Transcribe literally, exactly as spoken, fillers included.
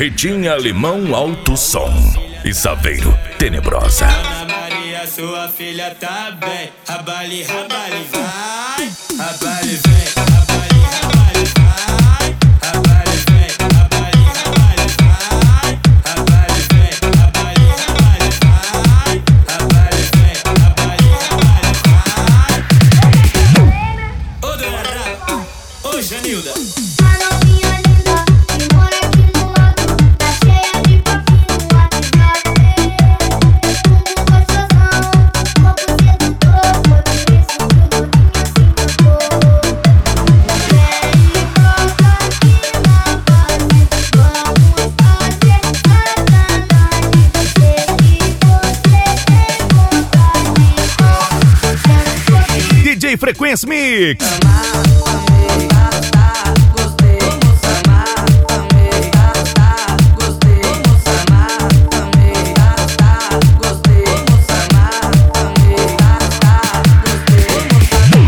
Ritinha Limão Alto Som e Saveiro Tenebrosa. Ana Maria, sua filha tá bem. Rabali, rabali, vai. Rabali, vem. Rabali, rabali, vai. Rabali, vem. Rabali, rabali, vai. Rabali, vem. Rabali, rabali, vai. Rabali, vem. Rabali, rabali, vai. Ô, dona Rapa. Ô, Janilda. D J Frequência Mix.